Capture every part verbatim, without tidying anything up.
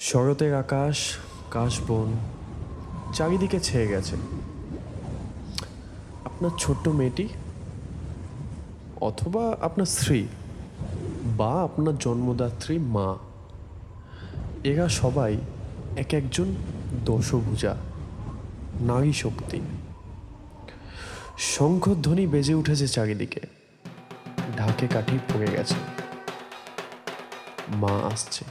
শরতের আকাশ, কাশবন চারিদিকে ছেয়ে গেছে। আপনার ছোট্ট মেয়েটি, অথবা আপনার স্ত্রী বা আপনার জন্মদাত্রী মা, এরা সবাই এক একজন দশভুজা নারী শক্তি। শঙ্খধ্বনি বেজে উঠেছে চারিদিকে, ঢাকে কাঠি পড়ে গেছে, মা আসছে।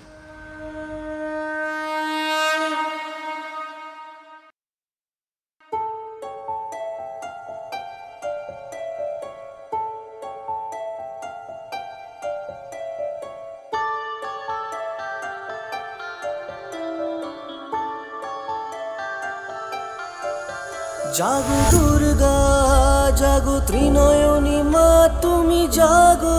জাগো দুর্গা জাগো ত্রিনয়নী মা তুমি জাগো।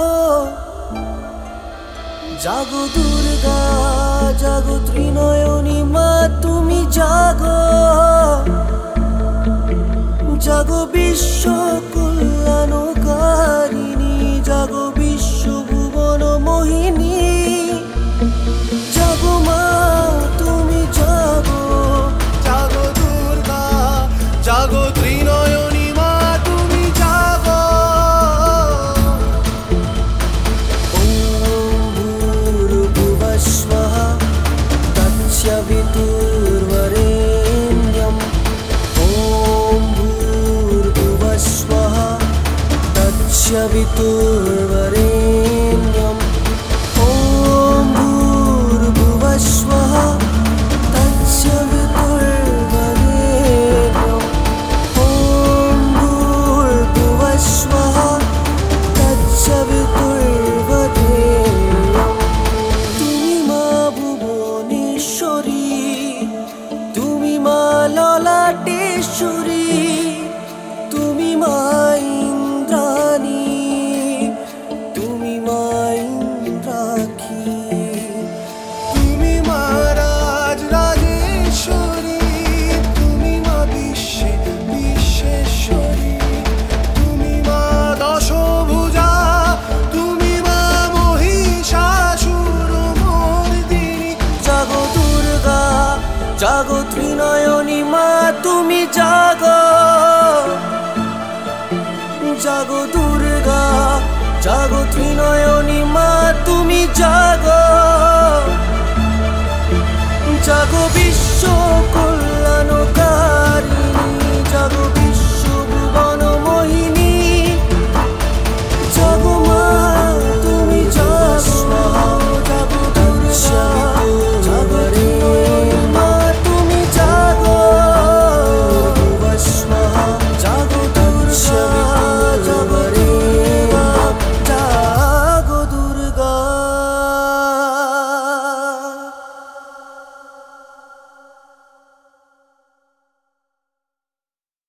জাগো দুর্গা জাগো ত্রিনয়নী মা তুমি জাগো। জাগো বিশ্ব কল্যাণকারিণী, জাগো বিশ্ব ভুবন মোহিনী। জাগো মা তুমি জাগো। জাগো দুর্গা জাগো ত্রিনয়নী মা তুমি জাগো। ওম ভূর্ভুবঃ স্বঃ তৎসবিতুর্বরেণ্যম। ওম ভূর্ভুবঃ স্বঃ তৎসবিতুর্বরেণ্যম। ওম ভূর্ভুবঃ স্বঃ তৎসবিতুর্বরেণ্যম। ওম ভূর্ভুবঃ স্বঃ তৎসবিতুর্বরেণ্যম। তুমি মা ভুবনেশ্বরী, তুমি মা ললাটেশ্বরী, তুমি মা ইন্দ্রাণী, তুমি মা ইন্দ্রাক্ষী, তুমি মা রাজরাজেশ্বরী, তুমি মা বিশ্বে বিশ্বেশ্বরী, তুমি মা দশভুজা, তুমি মা মহিষাসুরমর্দিনী। জাগো দুর্গা জাগো ত্রিনয়নী মা তুমি জাগো। জাগো দুর্গা জাগো ত্রিনয়নী মা তুমি জাগো। জাগো।